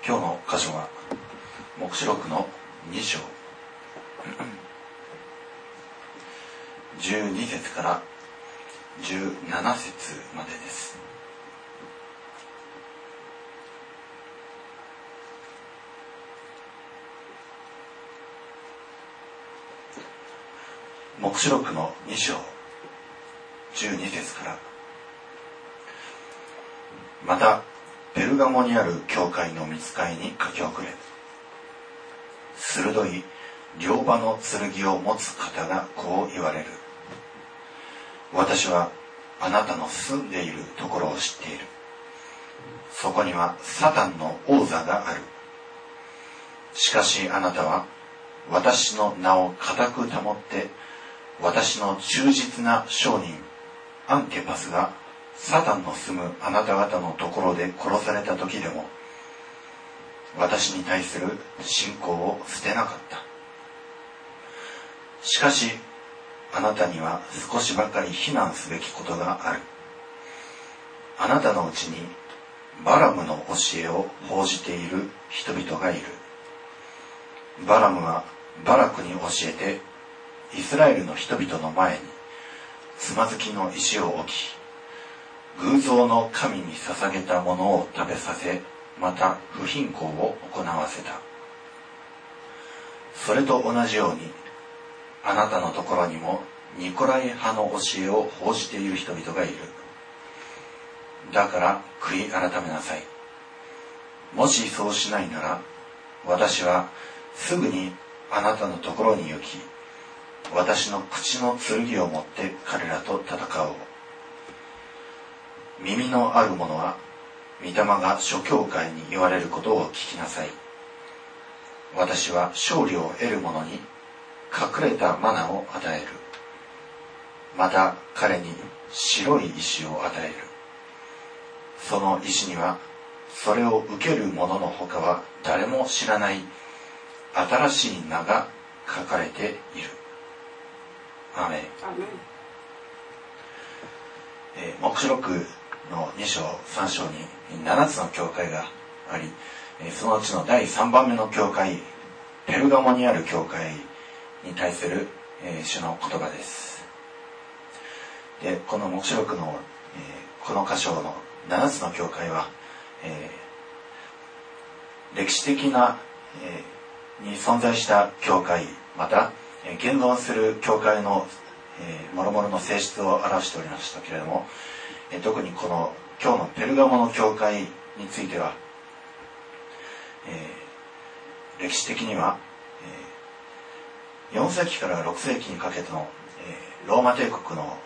今日の箇所は黙示録の2章12節から17節までです。黙示録の2章12節から。またペルガモにある教会の御使いに書き送れ。鋭い両刃の剣を持つ方がこう言われる。私はあなたの住んでいるところを知っている。そこにはサタンの王座がある。しかしあなたは私の名を固く保って、私の忠実な商人アンテパスがサタンの住むあなた方のところで殺された時でも、私に対する信仰を捨てなかった。しかしあなたには少しばかり非難すべきことがある。あなたのうちにバラムの教えを報じている人々がいる。バラムはバラクに教えて、イスラエルの人々の前につまずきの石を置き、偶像の神に捧げたものを食べさせ、また不貧困を行わせた。それと同じように、あなたのところにもニコライ派の教えを報じている人々がいる。だから悔い改めなさい。もしそうしないなら、私はすぐにあなたのところに行き、私の口の剣を持って彼らと戦おう。耳のある者は御霊が諸教会に言われることを聞きなさい。私は勝利を得る者に隠れたマナを与える。また彼に白い石を与える。その石にはそれを受ける者のほかは誰も知らない新しい名が書かれている。アーメン。黙示録の2章3章に7つの教会があり、そのうちの第3番目の教会、ペルガモにある教会に対する主の言葉です。で、この黙示録のこの箇所の7つの教会は、歴史的なに存在した教会、また現存する教会の諸々の性質を表しておりましたけれども、特にこの今日のペルガモの教会については、歴史的には、4世紀から6世紀にかけての、ローマ帝国の、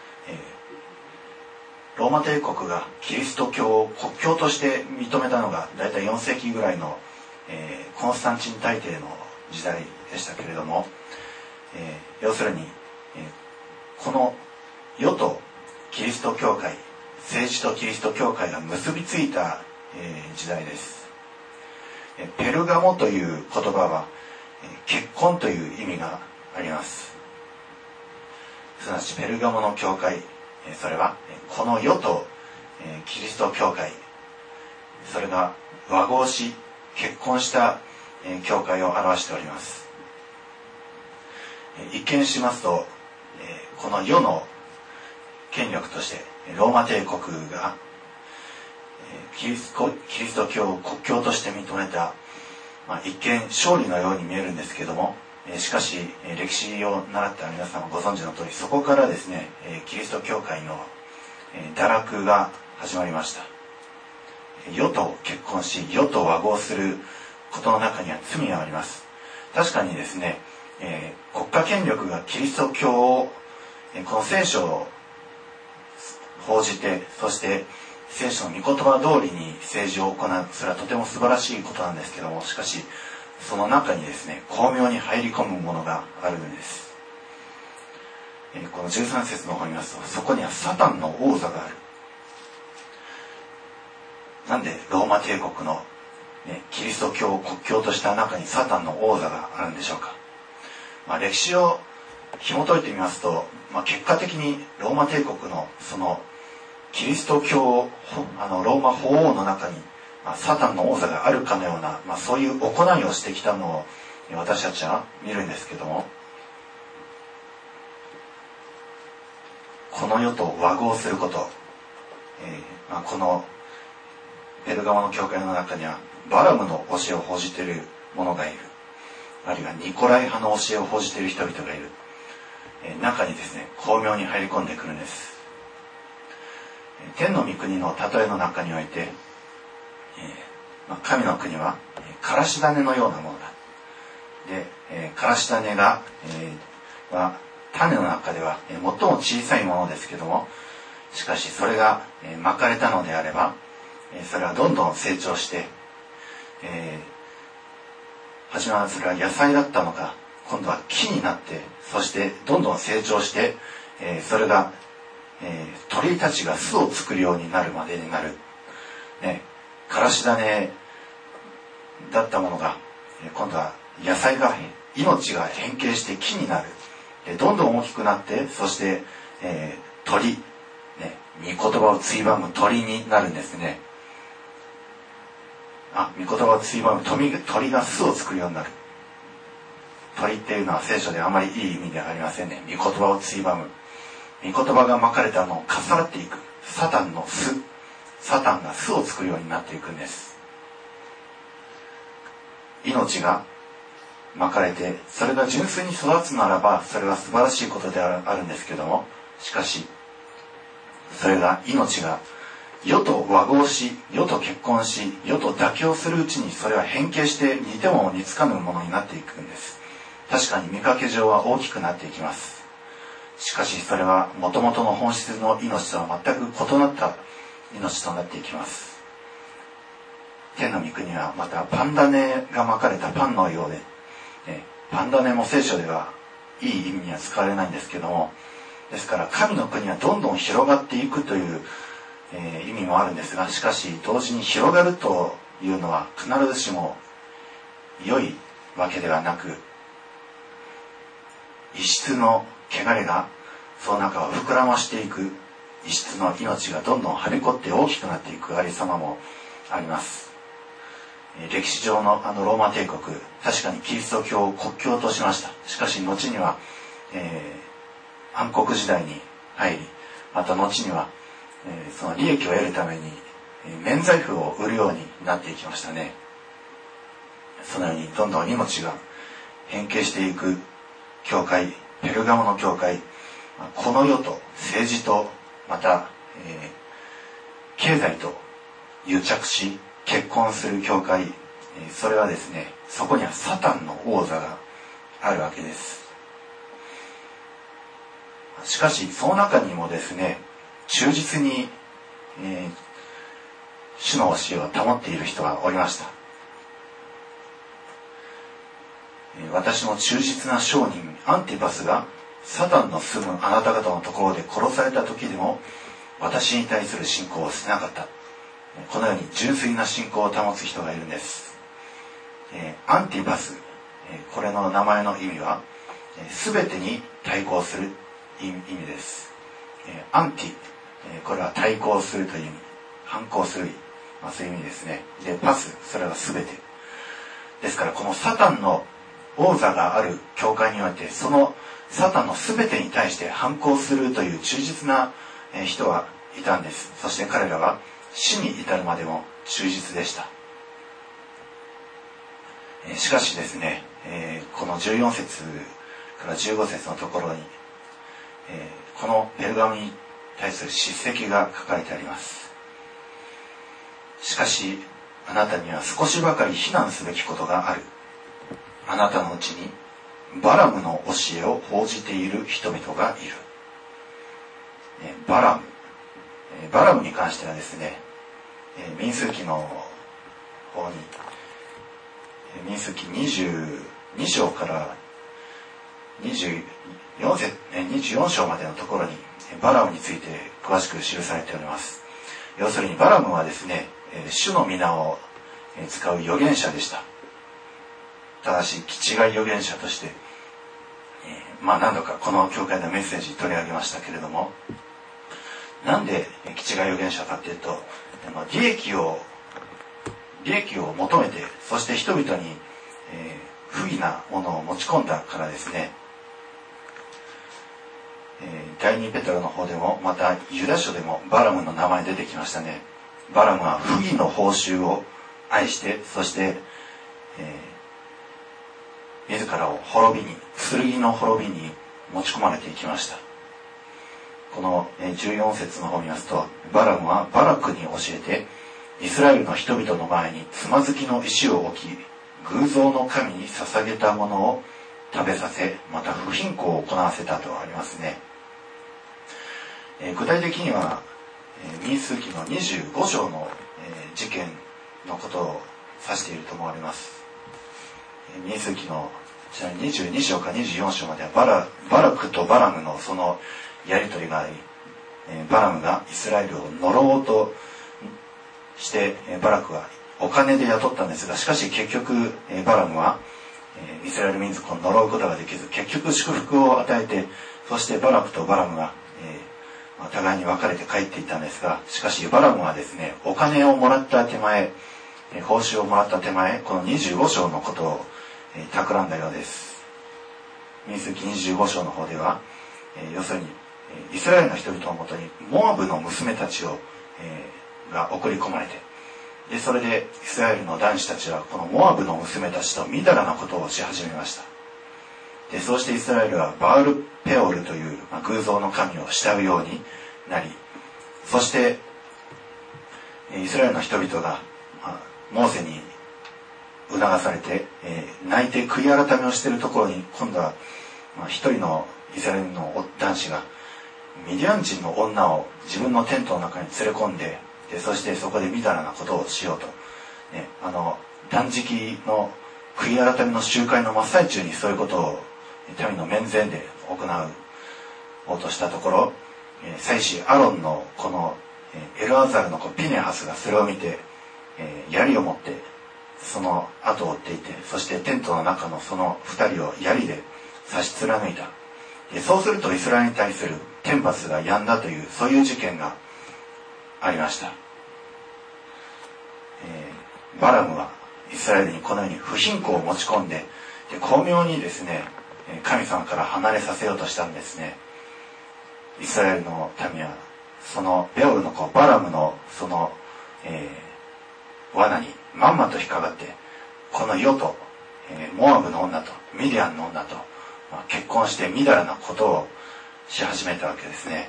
ローマ帝国がキリスト教を国教として認めたのがだいたい4世紀ぐらいの、コンスタンチン大帝の時代でしたけれども、要するに、この世とキリスト教会、政治とキリスト教会が結びついた、時代です。ペルガモという言葉は、結婚という意味があります。すなわちペルガモの教会、それはこの世と、キリスト教会、それが和合し結婚した、教会を表しております。一見しますと、この世の権力としてローマ帝国がキリスト教を国教として認めた、一見勝利のように見えるんですけども、しかし歴史を習った皆さんご存知の通り、そこからですね、キリスト教会の堕落が始まりました。世と結婚し世と和合することの中には罪があります。確かにですね、国家権力がキリスト教をこの聖書を報じて、そして聖書の御言葉通りに政治を行う、それはとても素晴らしいことなんですけども、しかしその中にですね、巧妙に入り込むものがあるんです。この13節の方に見ますと、そこにはサタンの王座がある。なんでローマ帝国の、キリスト教を国教とした中にサタンの王座があるんでしょうか。歴史を紐解いてみますと、結果的にローマ帝国のそのキリスト教をローマ法王の中にサタンの王座があるかのような、そういう行いをしてきたのを私たちは見るんですけども、この世と和合すること、このペルガモの教会の中にはバラムの教えを報じている者がいる、あるいはニコライ派の教えを報じている人々がいる、中にですね巧妙に入り込んでくるんです。天の御国の例えの中において、神の国はからし種のようなものだ。で、からし種が、種の中では最も小さいものですけども、しかしそれがまかれたのであれば、それはどんどん成長して、初めはそれは野菜だったのが今度は木になって、そしてどんどん成長して、それが、鳥たちが巣を作るようになるまでになる、からし種だったものが今度は野菜が命が変形して木になる。どんどん大きくなって、そして、鳥、御言葉をついばむ鳥になるんですね。御言葉をついばむ鳥が巣を作るようになる。鳥っていうのは聖書であまりいい意味ではありませんね。御言葉をついばむ。御言葉がまかれたのを重なっていく。サタンの巣。サタンが巣を作るようになっていくんです。命がまかれて、それが純粋に育つならば、それは素晴らしいことであるんですけども、しかし、それが命が世と和合し、世と結婚し、世と妥協するうちに、それは変形して似ても似つかぬものになっていくんです。確かに見かけ上は大きくなっていきます。しかしそれは元々の本質の命とは全く異なった命となっていきます。天の御国はまたパン種がまかれたパンのようで、パン種も聖書ではいい意味には使われないんですけども、ですから神の国はどんどん広がっていくという、意味もあるんですが、しかし同時に広がるというのは必ずしも良いわけではなく、異質の汚れがその中を膨らましていく、異質の命がどんどんはびこって大きくなっていくありさまもあります。歴史上のローマ帝国、確かにキリスト教を国教としました。しかし後には、暗黒時代に入り、また後には、その利益を得るために免罪符を売るようになっていきましたね。そのようにどんどん命が変形していく教会、ペルガモの教会、この世と政治とまた、経済と癒着し結婚する教会、それはですね、そこにはサタンの王座があるわけです。しかしその中にもですね、忠実に、主の教えを保っている人がおりました。私の忠実な商人アンティパスがサタンの住むあなた方のところで殺された時でも私に対する信仰を捨てなかった。このように純粋な信仰を保つ人がいるんです。アンティパス、これの名前の意味は全てに対抗する意味です。アンティ、これは対抗するという意味、反抗する、そういう意味ですね。でパス、それは全てですから、このサタンの王座がある教会において、そのサタンの全てに対して反抗するという忠実な人がいたんです。そして彼らは死に至るまでも忠実でした。しかしですね、この14節から15節のところに、このペルガモに対する叱責が書かれてあります。しかしあなたには少しばかり非難すべきことがある。あなたのうちにバラムの教えを報じている人々がいる。バラムに関してはですね、民数記の方に、民数記22章から24章までのところにバラムについて詳しく記されております。要するにバラムはですね、主の皆を使う預言者でした。ただし気違い預言者として、何度かこの教会のメッセージ取り上げましたけれども、なんで気違い預言者かというと、利益を利益を求めて、そして人々に、不義なものを持ち込んだからですね。第2ペテロの方でも、またユダ書でもバラムの名前出てきましたね。バラムは不義の報酬を愛して、そして、自らを滅びに、剣の滅びに持ち込まれていきました。この14節の方を見ますと、バラムはバラクに教えて、イスラエルの人々の前につまずきの石を置き、偶像の神に捧げたものを食べさせ、また不貧困を行わせたとありますね。具体的には民数記の25章の事件のことを指していると思われます。民数記のちなみに22章か24章まではバラクとバラムのそのやり取りがあり、バラムがイスラエルを呪おうとしてバラクはお金で雇ったんですが、しかし結局バラムはイスラエル民族を呪うことができず、結局祝福を与えて、そしてバラクとバラムが互いに別れて帰っていったんですが、しかしバラムはですね、お金をもらった手前、報酬をもらった手前、この25章のことを企んだようです。民数記25章の方では、要するにイスラエルの人々のもとにモアブの娘たちを、が送り込まれて、でそれでイスラエルの男子たちはこのモアブの娘たちとみだらなことをし始めました。でそうしてイスラエルはバールペオルという、偶像の神を慕うようになり、そしてイスラエルの人々が、モーセに促されて、泣いて悔い改めをしているところに、今度は一人のイスラエルの男子がミディアン人の女を自分のテントの中に連れ込んで、そしてそこでみだらなことをしようと、断食の悔い改めの集会の真っ最中にそういうことを民の面前で行おうとしたところ、祭司アロンのこのエルアザルの子ピネハスがそれを見て、槍を持ってその後を追っていて、そしてテントの中のその二人を槍で刺し貫いた。そうするとイスラエルに対する天罰が止んだという、そういう事件がありました。バラムはイスラエルにこのように不貧困を持ち込んで、巧妙にですね、神様から離れさせようとしたんですね。イスラエルの民はそのベオルの子バラムのその、罠にまんまと引っかかって、この世と、モアブの女とミディアンの女と、結婚してみだらなことをし始めたわけですね。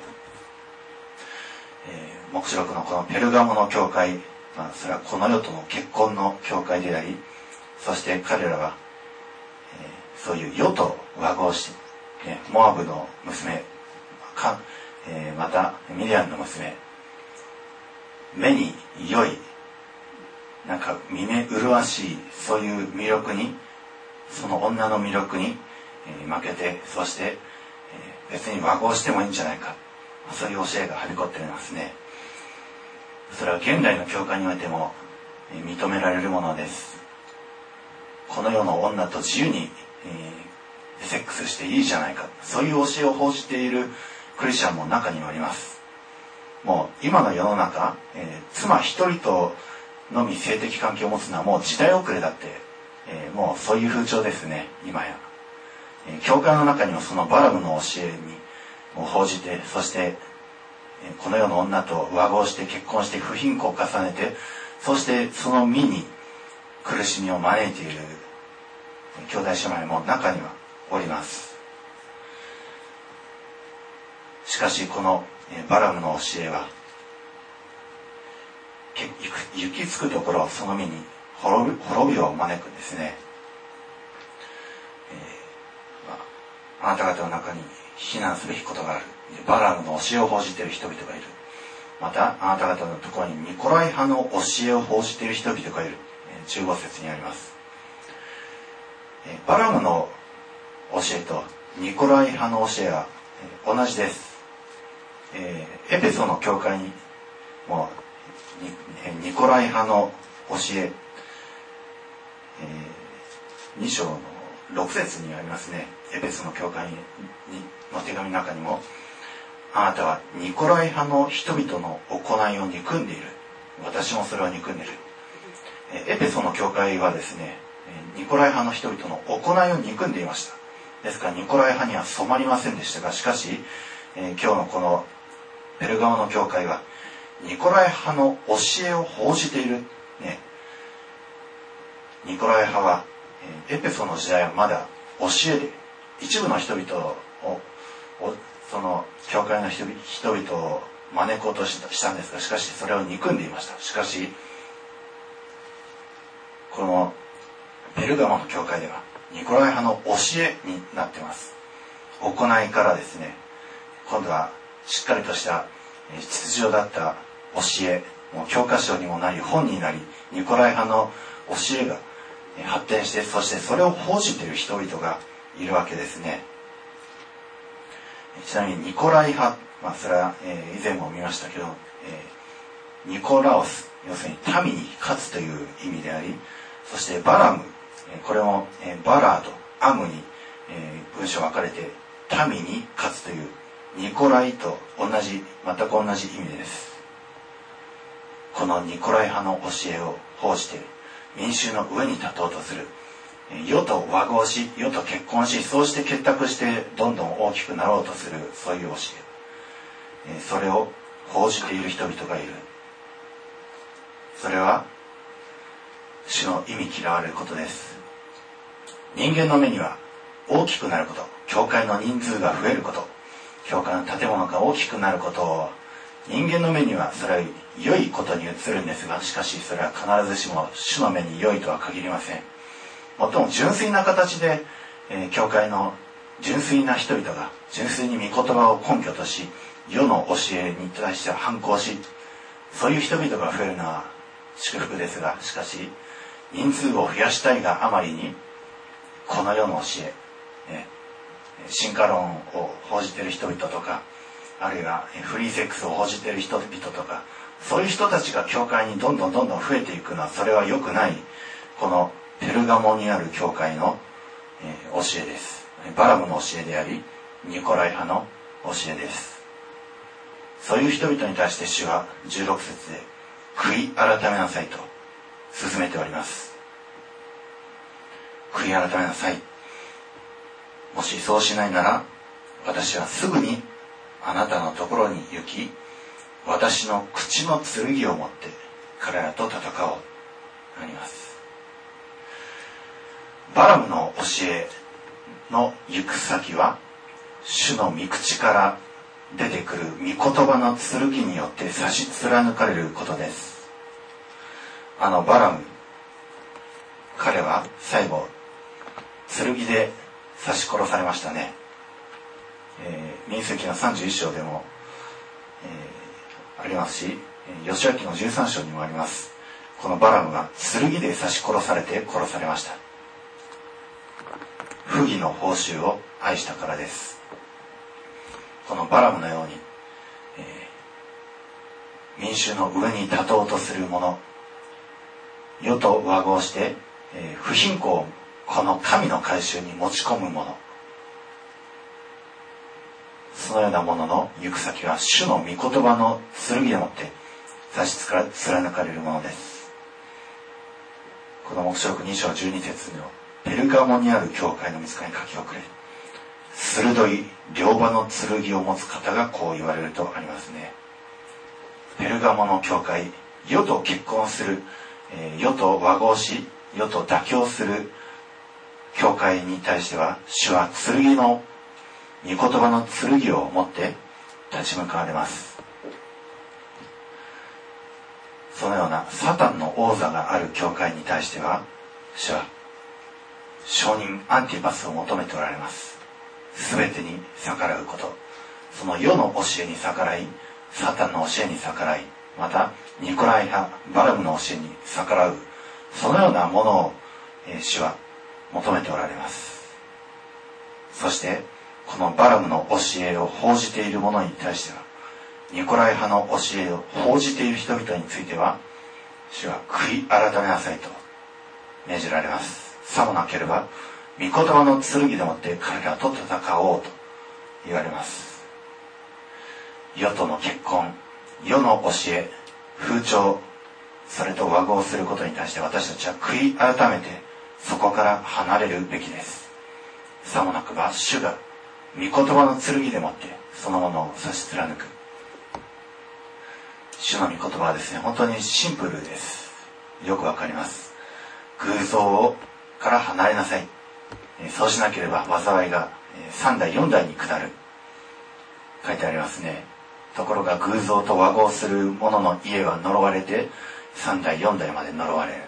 黙示録のこのペルガモの教会、それはこの世との結婚の教会であり、そして彼らは、そういう世と和合して、モアブの娘またミディアンの娘、目に良い、なんか見目麗しい、そういう魅力に、その女の魅力に負けて、そして別に和合してもいいんじゃないか、そういう教えがはびこっていますね。それは現代の教会においても認められるものです。この世の女と自由にセックスしていいじゃないか、そういう教えを報じているクリスチャンも中にはあります。もう今の世の中、妻一人とのみ性的関係を持つのはもう時代遅れだって、もうそういう風潮ですね、今や。教会の中にもそのバラムの教えに報じて、そしてこの世の女と和合して結婚して不貧困を重ねて、そしてその身に苦しみを招いている兄弟姉妹も中にはおります。しかしこのバラムの教えは行き着くところ、その身に滅びを招くんですね。あなた方の中に非難すべきことがある。バラムの教えを報じている人々がいる。またあなた方のところにニコライ派の教えを報じている人々がいる。15節にあります。バラムの教えとニコライ派の教えは同じです。エペソの教会にもニコライ派の教え、2章の6節にありますね。エペソの教会の手紙の中にも、あなたはニコライ派の人々の行いを憎んでいる。私もそれを憎んでいる。 エペソの教会はですね、ニコライ派の人々の行いを憎んでいました。ですからニコライ派には染まりませんでしたが、しかし、今日のこのペルガモの教会はニコライ派の教えを報じている、ね、ニコライ派はエペソの時代はまだ教えで一部の人々をその教会の人々を招こうとしたんですが、しかしそれを憎んでいました。しかしこのペルガモの教会ではニコライ派の教えになっています。行いからですね、今度はしっかりとした秩序だった教え、もう教科書にもなり本になり、ニコライ派の教えが発展して、そしてそれを報じている人々がいるわけですね。ちなみにニコライ派、それは以前も見ましたけど、ニコラオス、要するに民に勝つという意味であり、そしてバラム、これもバラーとアムに文章分かれて民に勝つというニコライと全く同じ意味です。このニコライ派の教えを報じて民衆の上に立とうとする、世と和合し、世と結婚し、そうして結託してどんどん大きくなろうとする、そういう教え、それを報じている人々がいる。それは主の忌み嫌われることです。人間の目には大きくなること、教会の人数が増えること、教会の建物が大きくなることを人間の目にはそれは良いことに映るんですが、しかしそれは必ずしも主の目に良いとは限りません。もっとも純粋な形で、教会の純粋な人々が純粋に御言葉を根拠とし、世の教えに対しては反抗し、そういう人々が増えるのは祝福ですが、しかし人数を増やしたいがあまりにこの世の教え、進化論を報じている人々とか、あるいはフリーセックスを報じている人々とか、そういう人たちが教会にどんどん増えていくのは、それは良くない、このペルガモにある教会の教えです。バラムの教えであり、ニコライ派の教えです。そういう人々に対して主は16節で悔い改めなさいと勧めております。悔い改めなさい。もしそうしないなら、私はすぐにあなたのところに行き、私の口の剣を持って彼らと戦おうとあります。バラムの教えの行く先は、主の御口から出てくる御言葉の剣によって差し貫かれることです。バラム、彼は最後剣で刺し殺されましたね。民数記の31章でも、ありますし、義明の13章にもあります。このバラムが剣で刺し殺されて殺されました。不義の報酬を愛したからです。このバラムのように、民衆の上に立とうとする者、世と和合して、不貧困をこの神の改宗に持ち込む者、そのようなものの行く先は主の御言葉の剣でもって差し貫かれるものです。この黙示録2章12節のペルガモにある教会の御使いに書き送れ、鋭い両刃の剣を持つ方がこう言われるとありますね。ペルガモの教会、世と結婚する、世と和合し、世と妥協する教会に対しては、主は剣の御言葉の剣を持って立ち向かわれます。そのようなサタンの王座がある教会に対しては、主は証人アンティパスを求めておられます。すべてに逆らうこと、その世の教えに逆らい、サタンの教えに逆らい、またニコライ派バラムの教えに逆らう、そのようなものを、主は求めておられます。そしてこのバラムの教えを報じている者に対しては、ニコライ派の教えを報じている人々については、主は悔い改めなさいと命じられます。さもなければ御言葉の剣でもって彼らと戦おうと言われます。世との結婚、世の教え、風潮、 それと和合することに対して私たちは悔い改めてそこから離れるべきです。さもなくば主が御言葉の剣でもってそのものを差し貫く。主の御言葉はですね、本当にシンプルです。よくわかります。偶像から離れなさい。そうしなければ災いが3代4代に下る。書いてありますね。ところが偶像と和合する者の家は呪われて3代4代まで呪われる。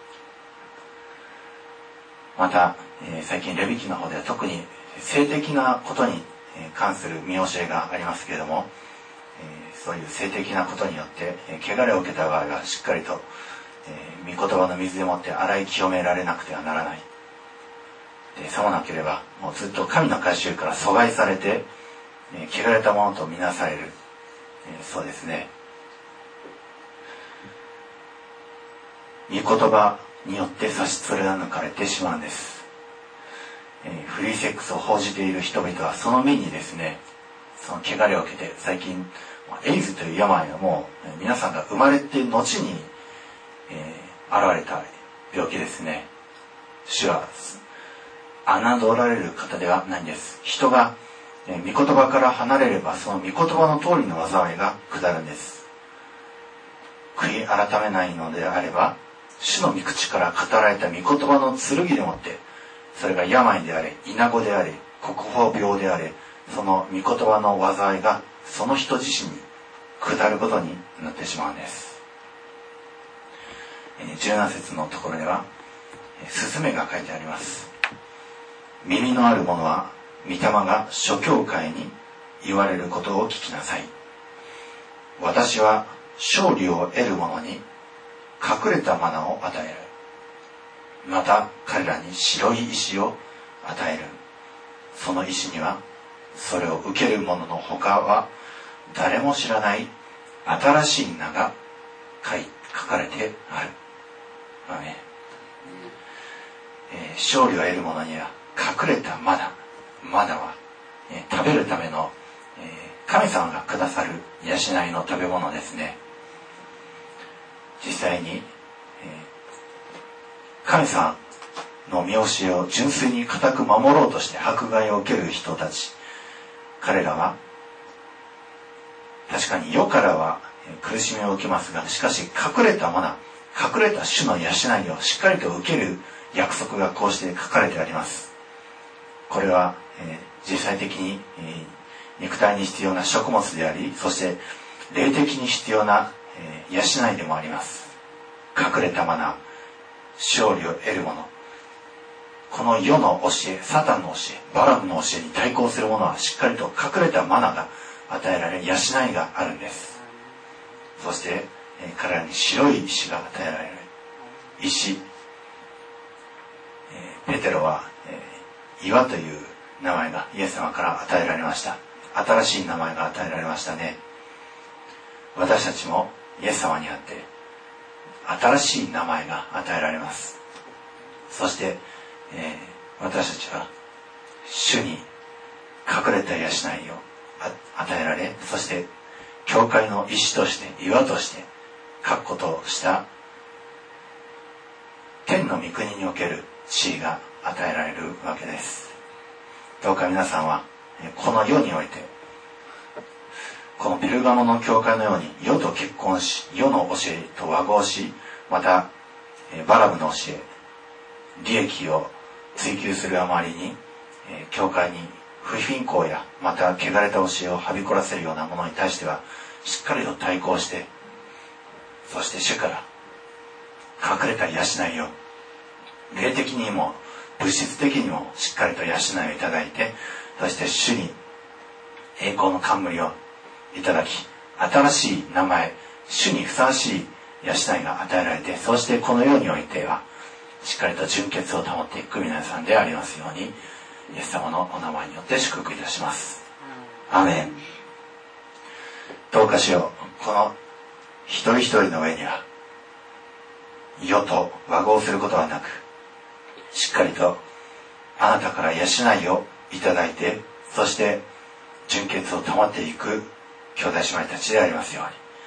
また、最近レビ記の方では特に性的なことに関する見教えがありますけれども、そういう性的なことによって汚れを受けた場合はしっかりと御言葉の水でもって洗い清められなくてはならない。でさもなければもうずっと神の改宗から阻害されて汚れたものとみなされる。そうですね。御言葉によって差し貫かれてしまうんです。フリーセックスを報じている人々はその目にですね、その汚れを受けて、最近エイズという病はもう皆さんが生まれて後に、現れた病気ですね。主は侮られる方ではないんです。人が御言葉から離れればその御言葉の通りの災いが下るんです。悔い改めないのであれば主の御口から語られた御言葉の剣でもってそれが病であれ、イナゴであれ、国宝病であれ、その御言葉の災いがその人自身に下ることになってしまうんです。17節のところでは勧めが書いてあります。耳のある者は御霊が諸教会に言われることを聞きなさい。私は勝利を得る者に隠れたマナを与える。また彼らに白い石を与える。その石にはそれを受ける者の他は誰も知らない新しい名が書かれてある。勝利を得る者には隠れたマナは、食べるための、神様がくださる養いの食べ物ですね。実際に、神様の見教えを純粋に固く守ろうとして迫害を受ける人たち、彼らは確かに世からは苦しみを受けますが、しかし隠れたマナ、隠れた主の養いをしっかりと受ける約束がこうして書かれてあります。これは、実際的に、肉体に必要な食物であり、そして霊的に必要な、養いでもあります。隠れたマナ、勝利を得るもの、この世の教え、サタンの教え、バラムの教えに対抗するものはしっかりと隠れたマナが与えられる養いがあるんです。そして、彼らに白い石が与えられる。石、ペテロは、岩という名前がイエス様から与えられました。新しい名前が与えられましたね。私たちもイエス様にあって新しい名前が与えられます。そして、私たちは主に隠れた養いを与えられ、そして教会の石として岩として確固とした天の御国における地位が与えられるわけです。どうか皆さんはこの世においてこのペルガモの教会のように世と結婚し、世の教えと和合し、またバラムの教え、利益を追求するあまりに教会に不貧困やまた汚れた教えをはびこらせるようなものに対してはしっかりと対抗して、そして主から隠れた養いを霊的にも物質的にもしっかりと養いをいただいて、そして主に栄光の冠をいただき、新しい名前、主にふさわしい養いが与えられて、そしてこの世においてはしっかりと純潔を保っていく皆さんでありますように、イエス様のお名前によって祝福いたします。アーメン。どうかしよう、この一人一人の上には世と和合することはなく、しっかりとあなたから養いをいただいて、そして純潔を保っていく兄弟姉妹たちでありますように、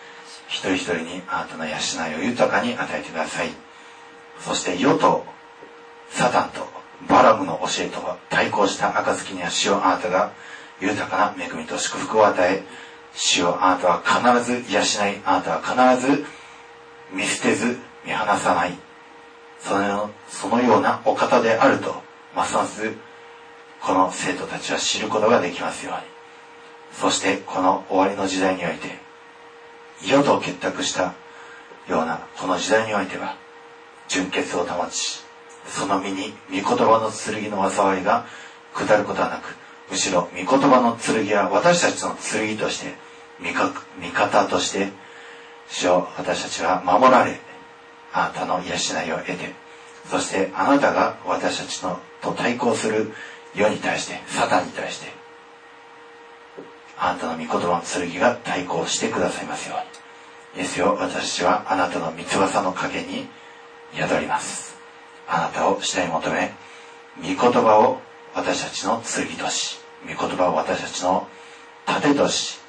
一人一人にあなたの養いを豊かに与えてください。そして世とサタンとバラムの教えと対抗した暁には主よあなたが豊かな恵みと祝福を与え、主よあなたは必ず養い、あなたは必ず見捨てず見放さない、そのようなお方であるとますますこの生徒たちは知ることができますように。そしてこの終わりの時代において、世と結託したようなこの時代においては純潔を保ち、その身に御言葉の剣の災いが下ることはなく、むしろ御言葉の剣は私たちの剣として味方として主よ私たちは守られ、あなたの養いを得て、そしてあなたが私たちのと対抗する世に対して、サタンに対してあなたの御言葉の剣が対抗してくださいますように。イエスよ、私たちはあなたの御翼の陰に宿ります。あなたを下に求め、御言葉を私たちの剣とし、御言葉を私たちの盾とし、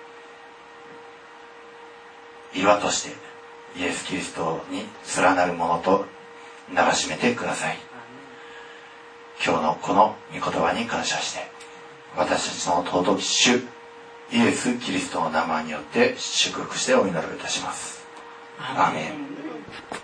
岩としてイエス・キリストに連なるものとならしめてください。今日のこの御言葉に感謝して、私たちの尊き主イエス・キリストの名前によって祝福してお祈りをいたします。アーメン。